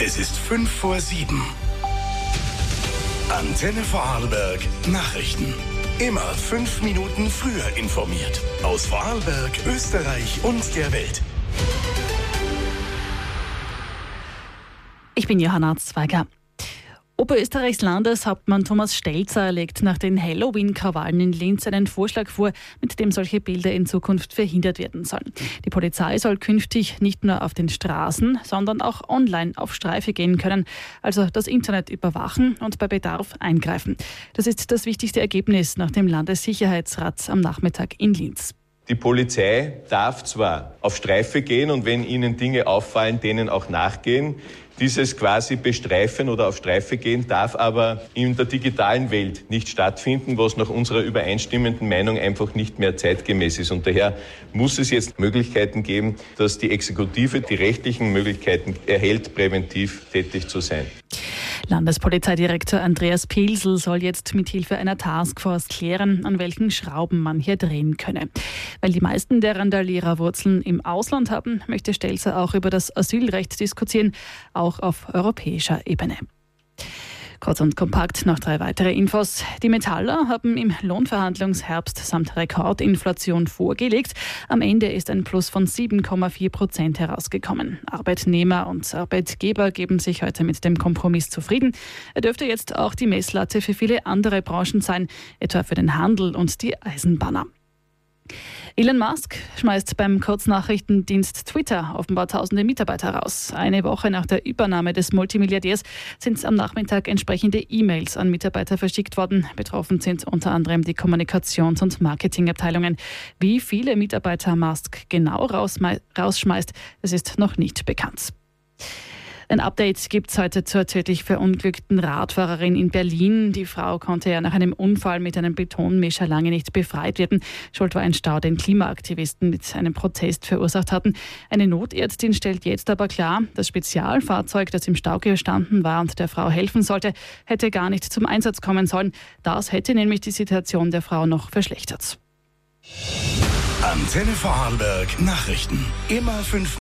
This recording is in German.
Es ist 6:55. Antenne Vorarlberg Nachrichten. Immer 5 Minuten früher informiert. Aus Vorarlberg, Österreich und der Welt. Ich bin Johanna Zweiger. Oberösterreichs Landeshauptmann Thomas Stelzer legt nach den Halloween-Krawallen in Linz einen Vorschlag vor, mit dem solche Bilder in Zukunft verhindert werden sollen. Die Polizei soll künftig nicht nur auf den Straßen, sondern auch online auf Streife gehen können, also das Internet überwachen und bei Bedarf eingreifen. Das ist das wichtigste Ergebnis nach dem Landessicherheitsrat am Nachmittag in Linz. Die Polizei darf zwar auf Streife gehen und wenn ihnen Dinge auffallen, denen auch nachgehen. Dieses quasi bestreifen oder auf Streife gehen darf aber in der digitalen Welt nicht stattfinden, was nach unserer übereinstimmenden Meinung einfach nicht mehr zeitgemäß ist. Und daher muss es jetzt Möglichkeiten geben, dass die Exekutive die rechtlichen Möglichkeiten erhält, präventiv tätig zu sein. Landespolizeidirektor Andreas Pilsl soll jetzt mit Hilfe einer Taskforce klären, an welchen Schrauben man hier drehen könne. Weil die meisten der Randalierer Wurzeln im Ausland haben, möchte Stelzer auch über das Asylrecht diskutieren, auch auf europäischer Ebene. Kurz und kompakt noch 3 weitere Infos. Die Metaller haben im Lohnverhandlungsherbst samt Rekordinflation vorgelegt. Am Ende ist ein Plus von 7,4% herausgekommen. Arbeitnehmer und Arbeitgeber geben sich heute mit dem Kompromiss zufrieden. Er dürfte jetzt auch die Messlatte für viele andere Branchen sein, etwa für den Handel und die Eisenbahner. Elon Musk schmeißt beim Kurznachrichtendienst Twitter offenbar tausende Mitarbeiter raus. Eine Woche nach der Übernahme des Multimilliardärs sind am Nachmittag entsprechende E-Mails an Mitarbeiter verschickt worden. Betroffen sind unter anderem die Kommunikations- und Marketingabteilungen. Wie viele Mitarbeiter Musk genau rausschmeißt, das ist noch nicht bekannt. Ein Update gibt es heute zur tödlich verunglückten Radfahrerin in Berlin. Die Frau konnte ja nach einem Unfall mit einem Betonmischer lange nicht befreit werden. Schuld war ein Stau, den Klimaaktivisten mit einem Protest verursacht hatten. Eine Notärztin stellt jetzt aber klar, das Spezialfahrzeug, das im Stau gestanden war und der Frau helfen sollte, hätte gar nicht zum Einsatz kommen sollen. Das hätte nämlich die Situation der Frau noch verschlechtert. Antenne Vorarlberg Nachrichten. Immer 5